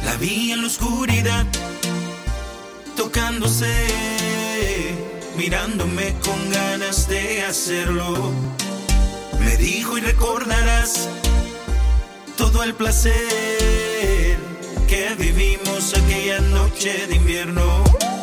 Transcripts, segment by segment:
La vi en la oscuridad, tocándose, mirándome con ganas de hacerlo. Me dijo y recordarás todo el placer que vivimos aquella noche de invierno.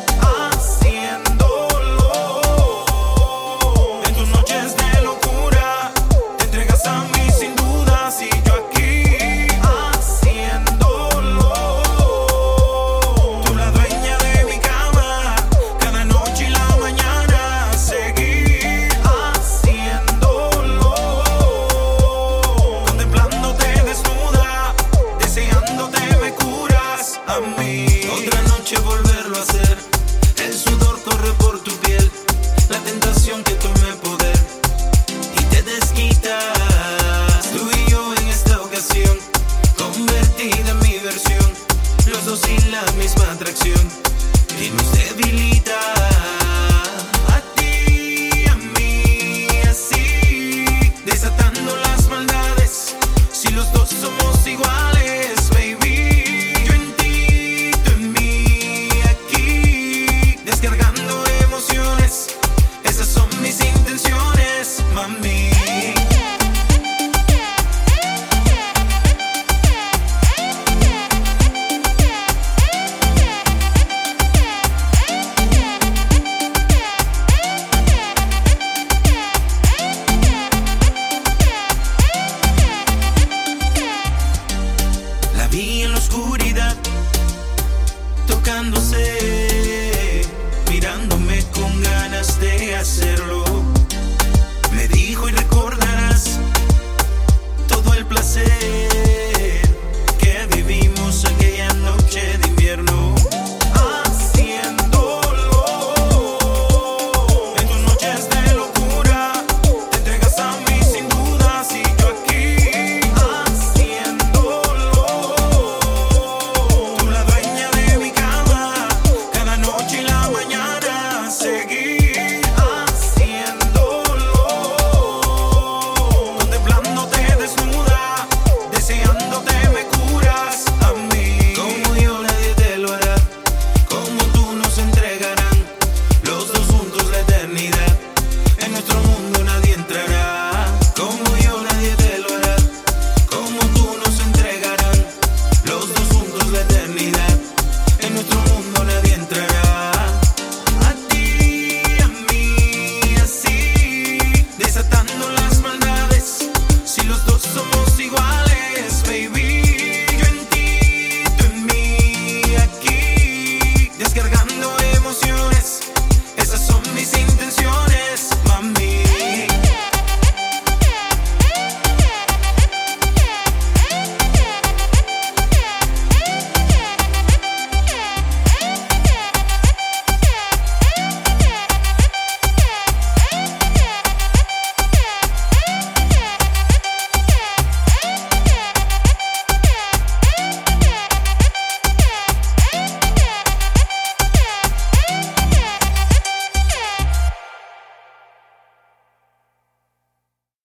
Otra noche volverlo a hacer. El sudor corre por tu piel, la tentación que tome poder y te desquitas. Tú y yo en esta ocasión, convertida en mi versión, los dos sin la misma atracción y nos debilita. A ti y a mí, así, desatando las maldades. Si los dos somos iguales, baby. Descargando emociones, esas son mis intenciones, mami. La vi en la oscuridad, tocándose, mirándome con ganas de hacerlo. Me dijo y recordarás todo el placer